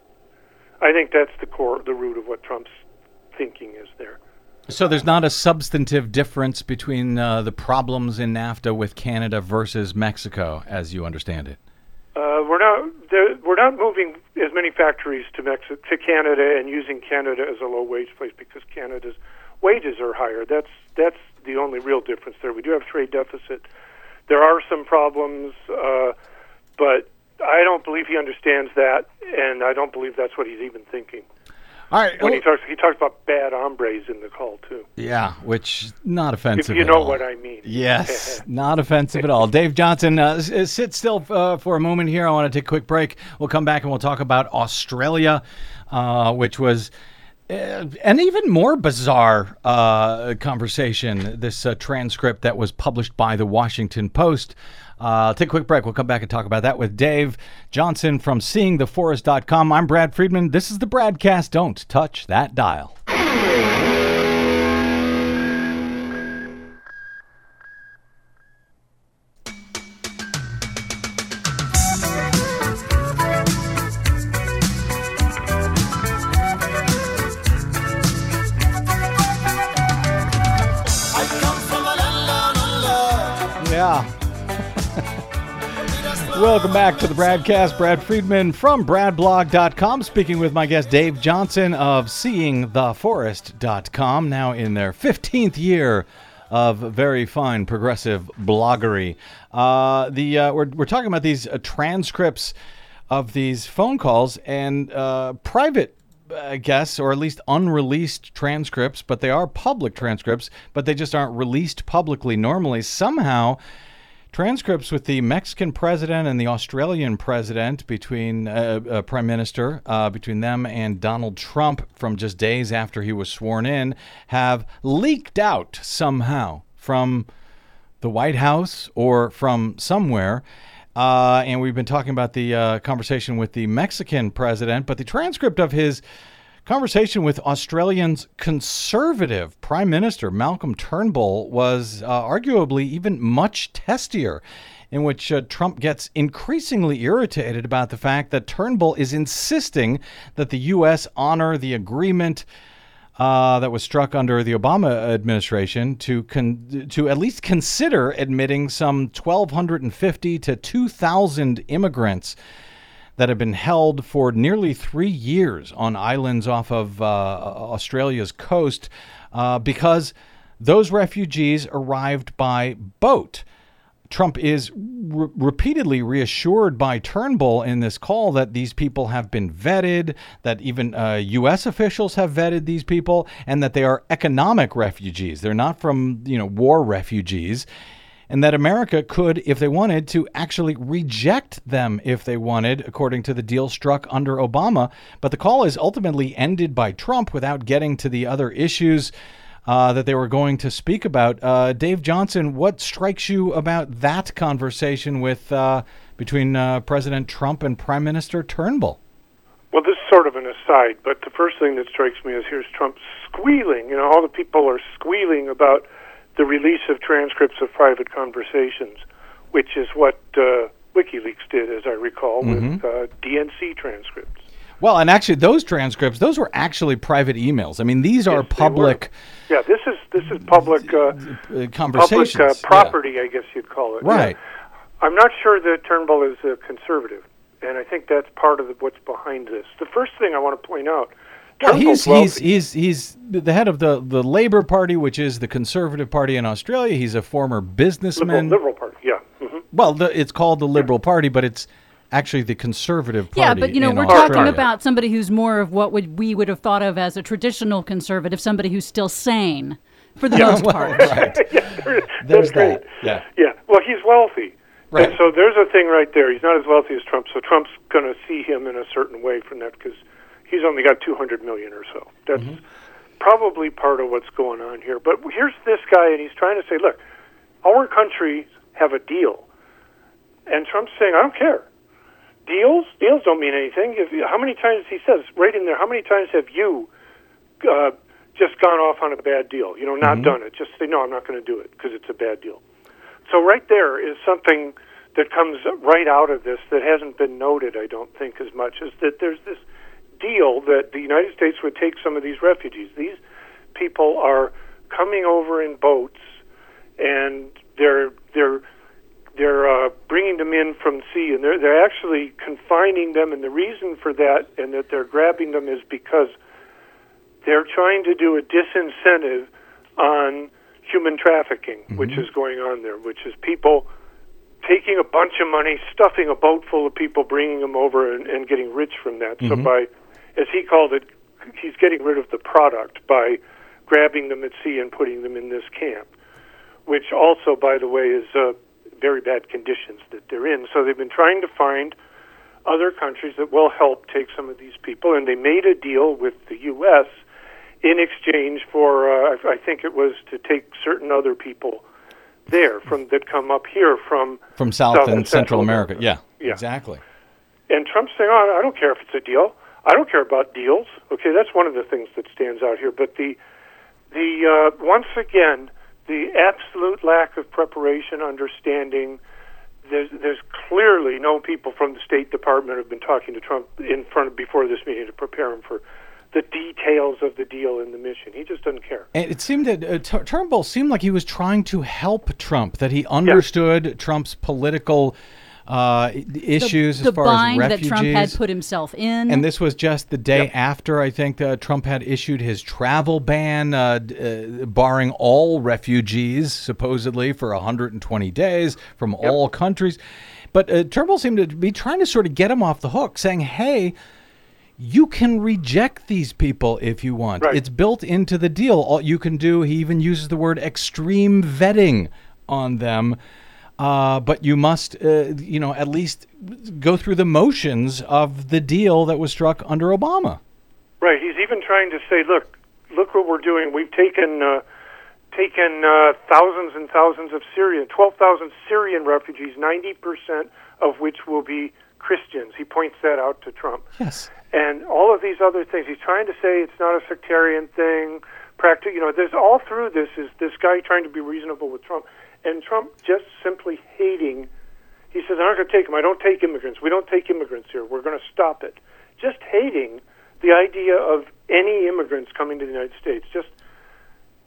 I think that's the core, the root of what Trump's thinking is there. So there's not a substantive difference between uh, the problems in NAFTA with Canada versus Mexico, as you understand it. Uh, we're not there- we're not moving as many factories to Mexico to Canada and using Canada as a low wage place because Canada's wages are higher. That's that's the only real difference there. We do have trade deficit. There are some problems, uh, but I don't believe he understands that, and I don't believe that's what he's even thinking. All right. When he talks, he talks about bad hombres in the call too. Yeah, which not If offensive. you at know all. what I mean. Yes, not offensive at all. Dave Johnson, uh, s- sit still uh, for a moment here. I want to take a quick break. We'll come back and we'll talk about Australia, uh, which was uh, an even more bizarre uh, conversation, this uh, transcript that was published by the Washington Post. Uh, take a quick break. We'll come back and talk about that with Dave Johnson from seeing the forest dot com. I'm Brad Friedman. This is the Bradcast. Don't touch that dial. Yeah. Welcome back to the Bradcast. Brad Friedman from brad blog dot com, speaking with my guest Dave Johnson of seeing the forest dot com, now in their fifteenth year of very fine progressive bloggery. Uh, the uh, we're, we're talking about these uh, transcripts of these phone calls and uh, private, I guess, or at least unreleased transcripts, but they are public transcripts, but they just aren't released publicly normally. Somehow, transcripts with the Mexican president and the Australian president, between uh, uh, prime minister, uh, between them and Donald Trump from just days after he was sworn in, have leaked out somehow from the White House or from somewhere. Uh, and we've been talking about the uh, conversation with the Mexican president, but the transcript of his conversation with Australia's conservative Prime Minister Malcolm Turnbull was uh, arguably even much testier, in which uh, Trump gets increasingly irritated about the fact that Turnbull is insisting that the U S honor the agreement Uh, that was struck under the Obama administration to con- to at least consider admitting some twelve fifty to two thousand immigrants that have been held for nearly three years on islands off of uh, Australia's coast uh, because those refugees arrived by boat. Trump is re- repeatedly reassured by Turnbull in this call that these people have been vetted, that even uh, U S officials have vetted these people, and that they are economic refugees. They're not from, you know, war refugees, and that America could, if they wanted, to actually reject them if they wanted, according to the deal struck under Obama. But the call is ultimately ended by Trump without getting to the other issues Uh, that they were going to speak about. Uh, Dave Johnson, what strikes you about that conversation with uh, between uh, President Trump and Prime Minister Turnbull? Well, this is sort of an aside, but the first thing that strikes me is here's Trump squealing. You know, all the people are squealing about the release of transcripts of private conversations, which is what uh, WikiLeaks did, as I recall, mm-hmm. with uh, D N C transcripts. Well, and actually, those transcripts, those were actually private emails. I mean, these are yes, public. Yeah, this is this is public uh, conversations, public uh, property, yeah. I guess you'd call it. Right. Yeah. I'm not sure that Turnbull is a conservative, and I think that's part of the, what's behind this. The first thing I want to point out. Well, he's he's he's he's the head of the, the Labour Party, which is the Conservative Party in Australia. He's a former businessman. Liberal, Liberal Party, yeah. Mm-hmm. Well, the, it's called the Liberal yeah. Party, but it's actually the Conservative Party. Yeah, but you know, we're Australia. talking about somebody who's more of what would we would have thought of as a traditional conservative, somebody who's still sane for the yeah, most well, part. Right. yeah, there, there's that's great. that. Yeah. Yeah. Well, he's wealthy. Right. And so there's a thing right there. He's not as wealthy as Trump, so Trump's going to see him in a certain way from that because he's only got two hundred million or so. That's mm-hmm. probably part of what's going on here. But here's this guy, and he's trying to say, look, our countries have a deal. And Trump's saying, I don't care. Deals? Deals don't mean anything. If, how many times, he says right in there, how many times have you uh, just gone off on a bad deal? You know, not mm-hmm. done it. Just say, no, I'm not going to do it because it's a bad deal. So right there is something that comes right out of this that hasn't been noted, I don't think, as much, is that there's this deal that the United States would take some of these refugees. These people are coming over in boats, and they're they're they're uh, bringing them in from sea, and they're they're actually confining them. And the reason for that, and that they're grabbing them, is because they're trying to do a disincentive on human trafficking, mm-hmm. which is going on there, which is people taking a bunch of money, stuffing a boat full of people, bringing them over, and, and getting rich from that. Mm-hmm. So by, as he called it, he's getting rid of the product by grabbing them at sea and putting them in this camp, which also, by the way, is uh, very bad conditions that they're in. So they've been trying to find other countries that will help take some of these people, and they made a deal with the U S in exchange for, uh, I think it was to take certain other people there from that come up here from from South, South and, and Central, Central America. America. Yeah, yeah, exactly. And Trump's saying, oh, I don't care if it's a deal. I don't care about deals. Okay, that's one of the things that stands out here. But the the uh, once again, the absolute lack of preparation, understanding. There's there's clearly no people from the State Department have been talking to Trump in front of before this meeting to prepare him for the details of the deal and the mission. He just doesn't care. And it seemed that uh, T- Turnbull seemed like he was trying to help Trump, that he understood yeah. Trump's political uh, issues the, as far as refugees. The bind that Trump had put himself in. And this was just the day yep. after, I think, uh, Trump had issued his travel ban, uh, uh, barring all refugees, supposedly, for one hundred twenty days from yep. all countries. But uh, Turnbull seemed to be trying to sort of get him off the hook, saying, hey, you can reject these people if you want. Right. It's built into the deal. All you can do, he even uses the word extreme vetting on them. Uh, but you must, uh, you know, at least go through the motions of the deal that was struck under Obama. Right. He's even trying to say, look, look what we're doing. We've taken uh, taken uh, thousands and thousands of Syrian, twelve thousand Syrian refugees, ninety percent of which will be Christians. He points that out to Trump. Yes. And all of these other things. He's trying to say it's not a sectarian thing. Practic- you know, there's all through this is this guy trying to be reasonable with Trump. And Trump just simply hating. He says, I'm not going to take them. I don't take immigrants. We don't take immigrants here. We're going to stop it. Just hating the idea of any immigrants coming to the United States. Just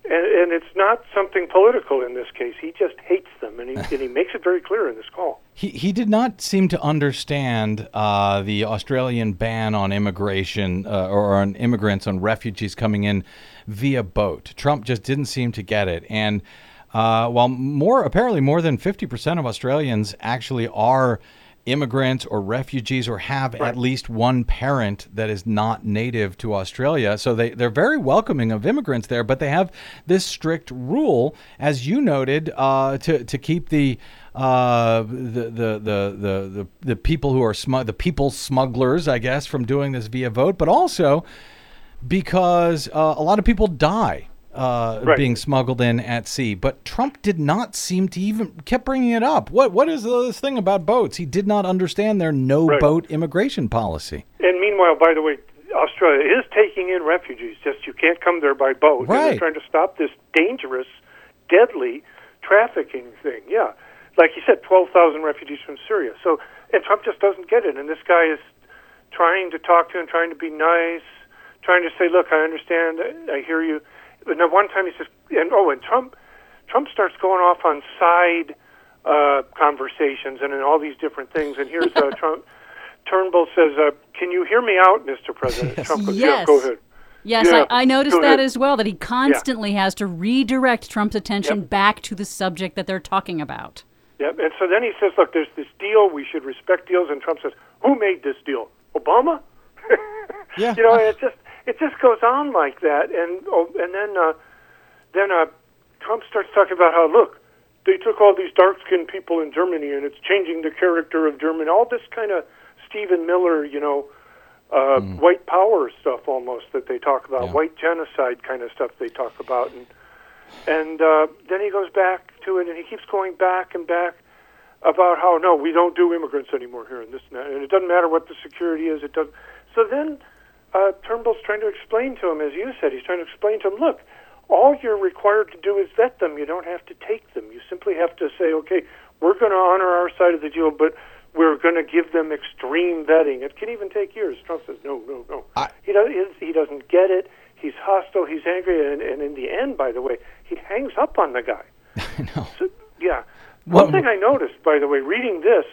And, and it's not something political in this case. He just hates them, and he, and he makes it very clear in this call. He he did not seem to understand uh, the Australian ban on immigration uh, or on immigrants, on refugees coming in via boat. Trump just didn't seem to get it. And uh, while more apparently more than fifty percent of Australians actually are immigrants or refugees or have Right. at least one parent that is not native to Australia. So they, they're very welcoming of immigrants there, but they have this strict rule, as you noted, uh, to, to keep the uh, the, the, the, the, the, the people who are smug, the people smugglers, I guess, from doing this via vote, but also because uh, a lot of people die Uh, Right. being smuggled in at sea. But Trump did not seem to even kept bringing it up. What What is this thing about boats? He did not understand their no Right. boat immigration policy. And meanwhile, by the way, Australia is taking in refugees. Just you can't come there by boat. And Right. they're trying to stop this dangerous, deadly trafficking thing. Yeah, like you said, twelve thousand refugees from Syria. So, and Trump just doesn't get it. And this guy is trying to talk to him, trying to be nice, trying to say, "Look, I understand. I hear you." But now one time he says, and oh, and Trump, Trump starts going off on side uh, conversations and in all these different things. And here's uh, Trump. Turnbull says, uh, "Can you hear me out, Mister President?" Yes. Trump goes, Yes. "Yeah, go ahead." Yes, Yeah, I, I noticed go that ahead. as well, that he constantly has to redirect Trump's attention Yep. back to the subject that they're talking about. Yep. And so then he says, "Look, there's this deal. We should respect deals." And Trump says, "Who made this deal? Obama?" Yeah. You know, it just it just goes on like that. And oh, and then uh, then uh, Trump starts talking about how, look, they took all these dark-skinned people in Germany, and it's changing the character of Germany. All this kind of Stephen Miller, you know, uh, white power stuff almost that they talk about, Yeah. white genocide kind of stuff they talk about. And and uh, then he goes back to it, and he keeps going back and back about how, no, we don't do immigrants anymore here, and this and that. And it doesn't matter what the security is. It does. So then uh, Turnbull's trying to explain to him, as you said, he's trying to explain to him, look, all you're required to do is vet them. You don't have to take them. You simply have to say, okay, we're going to honor our side of the deal, but we're going to give them extreme vetting. It can even take years. Trump says, no, no, no. I- He, does, he doesn't get it. He's hostile. He's angry. And, and in the end, by the way, he hangs up on the guy. I know. So, yeah. What- One thing I noticed, by the way, reading this,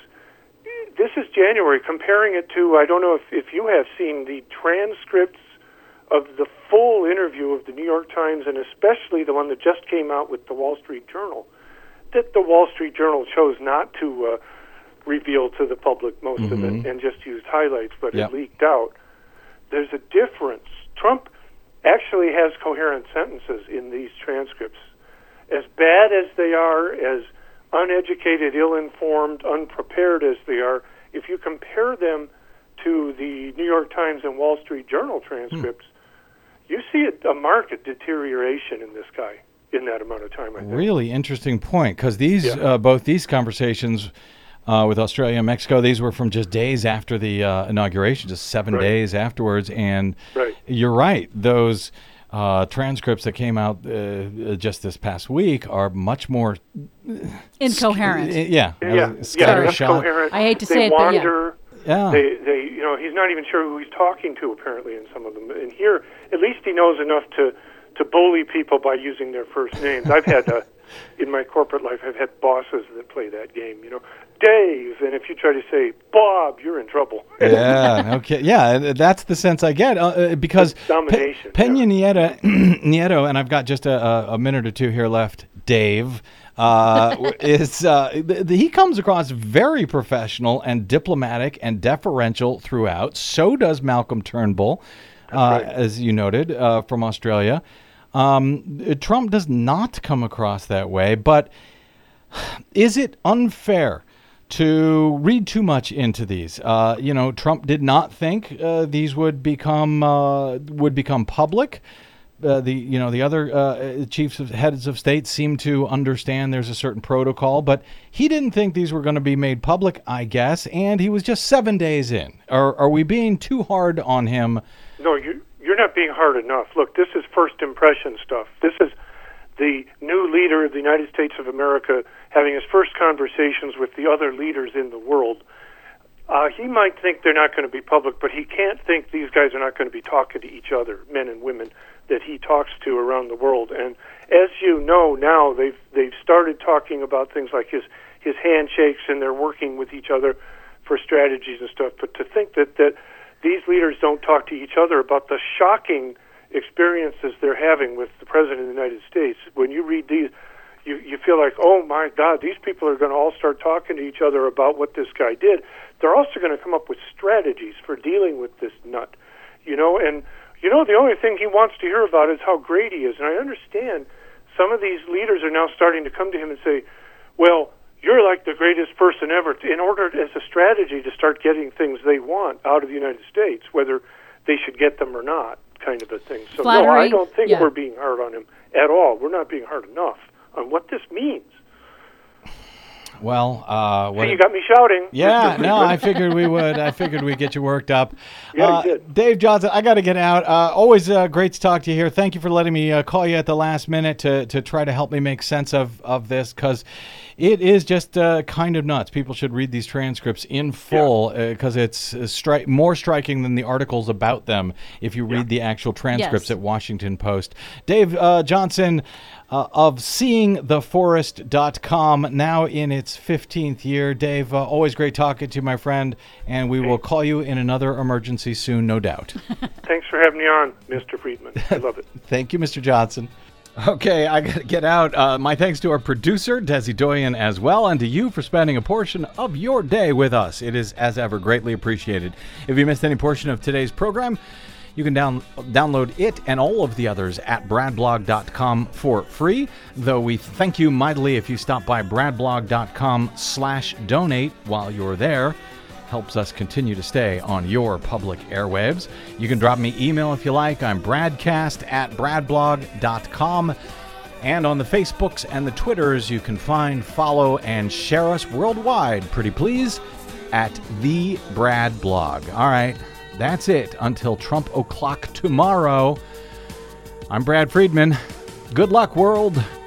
this is January, comparing it to, I don't know if, if you have seen the transcripts of the full interview of the New York Times, and especially the one that just came out with the Wall Street Journal, that the Wall Street Journal chose not to uh, reveal to the public most of it and just used highlights, but Yep. it leaked out. There's a difference. Trump actually has coherent sentences in these transcripts. As bad as they are, as uneducated, ill-informed, unprepared as they are, if you compare them to the New York Times and Wall Street Journal transcripts, you see a, a marked deterioration in this guy in that amount of time, I think. Really interesting point, because these Yeah. uh, both these conversations uh, with Australia and Mexico, these were from just days after the uh, inauguration, just seven Right. days afterwards. And Right. you're right; those uh, transcripts that came out uh, just this past week are much more Incoherent. Uh, yeah, Yeah, yeah, scattershot. incoherent. I hate to they say it, but yeah. wander. Yeah. They, they, you know, he's not even sure who he's talking to. Apparently, in some of them, and here, at least he knows enough to to bully people by using their first names. I've had, uh, in my corporate life, I've had bosses that play that game. You know, Dave, and if you try to say Bob, you're in trouble. Yeah. Okay. Yeah, that's the sense I get uh, uh, because It's domination, Pe- Peña Nieto, Nieto, and I've got just a, a, a minute or two here left. Dave uh, is uh, th- th- he comes across very professional and diplomatic and deferential throughout. So does Malcolm Turnbull, uh, right. as you noted uh, from Australia. Um, Trump does not come across that way, but is it unfair to read too much into these? Uh, you know, Trump did not think uh, these would become uh, would become public. Uh, the you know the other uh, chiefs of heads of state seem to understand there's a certain protocol, but he didn't think these were going to be made public, I guess, and he was just seven days in. Are are we being too hard on him? No, you, you're not being hard enough. Look, this is first impression stuff. This is the new leader of the United States of America having his first conversations with the other leaders in the world. Uh, he might think they're not going to be public, but he can't think these guys are not going to be talking to each other, men and women that he talks to around the world. And as you know now, they've they've started talking about things like his his handshakes, and they're working with each other for strategies and stuff. But to think that that these leaders don't talk to each other about the shocking experiences they're having with the President of the United States, when you read these, you you feel like, oh my God, these people are going to all start talking to each other about what this guy did. They're also going to come up with strategies for dealing with this nut, you know. And you know, the only thing he wants to hear about is how great he is. And I understand some of these leaders are now starting to come to him and say, well, you're like the greatest person ever, in order as a strategy to start getting things they want out of the United States, whether they should get them or not, kind of a thing. So Flattery, no, I don't think yeah. we're being hard on him at all. We're not being hard enough on what this means. Well, uh, what See, you got me shouting. Yeah, no, I figured we would. I figured we'd get you worked up. Yeah, you uh, did. Dave Johnson, I got to get out. Uh, always uh, great to talk to you here. Thank you for letting me uh, call you at the last minute to, to try to help me make sense of, of this, because it is just uh, kind of nuts. People should read these transcripts in full, because yeah. uh, it's uh, stri- more striking than the articles about them if you read yeah. the actual transcripts yes. at Washington Post. Dave uh, Johnson, Uh, of seeing the forest dot com, now in its fifteenth year. Dave, uh, always great talking to you, my friend, and we will call you in another emergency soon, no doubt. Thanks for having me on, Mister Friedman. I love it. Thank you, Mister Johnson. Okay, I got to get out. Uh, my thanks to our producer, Desi Doyen, as well, and to you for spending a portion of your day with us. It is, as ever, greatly appreciated. If you missed any portion of today's program, you can down, download it and all of the others at brad blog dot com for free, though we thank you mightily if you stop by brad blog dot com slash donate while you're there. Helps us continue to stay on your public airwaves. You can drop me email if you like. I'm bradcast at brad blog dot com. And on the Facebooks and the Twitters, you can find, follow, and share us worldwide, pretty please, at The Brad Blog. All right. That's it until Trump o'clock tomorrow. I'm Brad Friedman. Good luck, world.